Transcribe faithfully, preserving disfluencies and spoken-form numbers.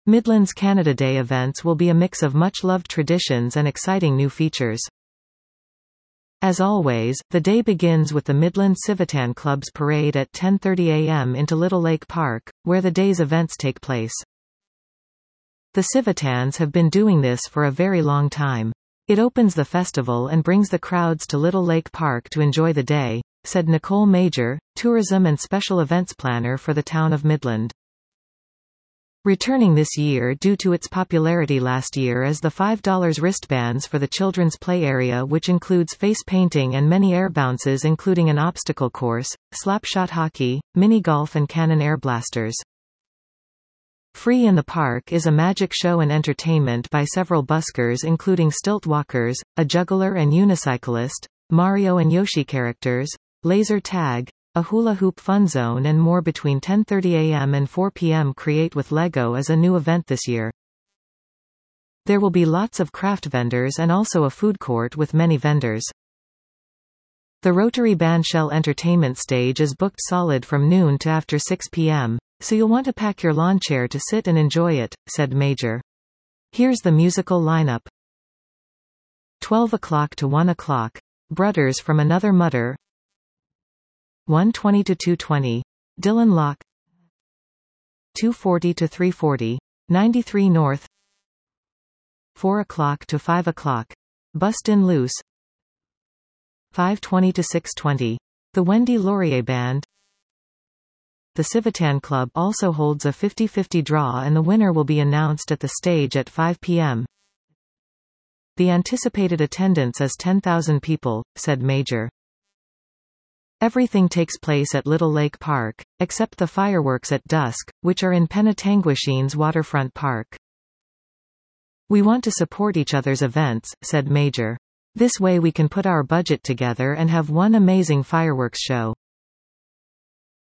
Midlands Canada Day events will be a mix of much-loved traditions and exciting new features. As always, the day begins with the Midland Civitan Club's parade at ten thirty a m into Little Lake Park, where the day's events take place. The Civitans have been doing this for a very long time. It opens the festival and brings the crowds to Little Lake Park to enjoy the day, said Nicole Major, tourism and special events planner for the town of Midland. Returning this year due to its popularity last year is the five dollar wristbands for the children's play area, which includes face painting and many air bounces including an obstacle course, slapshot hockey, mini golf and cannon air blasters. Free in the park is a magic show and entertainment by several buskers including stilt walkers, a juggler and unicyclist, Mario and Yoshi characters, laser tag, a hula hoop fun zone and more. Between ten thirty a m and four p m Create with Lego is a new event this year. There will be lots of craft vendors and also a food court with many vendors. The Rotary Bandshell Entertainment stage is booked solid from noon to after six p m, so you'll want to pack your lawn chair to sit and enjoy it, said Major. Here's the musical lineup. twelve o'clock to one o'clock, Brothers from Another Mother. one twenty to two twenty, Dylan Locke. two forty to three forty, ninety-three North. four o'clock to five o'clock, Bustin' Loose. five twenty to six twenty, the Wendy Laurier Band. The Civitan Club also holds a fifty fifty draw and the winner will be announced at the stage at five p m The anticipated attendance is ten thousand people, said Major. Everything takes place at Little Lake Park, except the fireworks at dusk, which are in Penetanguishene's waterfront park. We want to support each other's events, said Major. This way we can put our budget together and have one amazing fireworks show.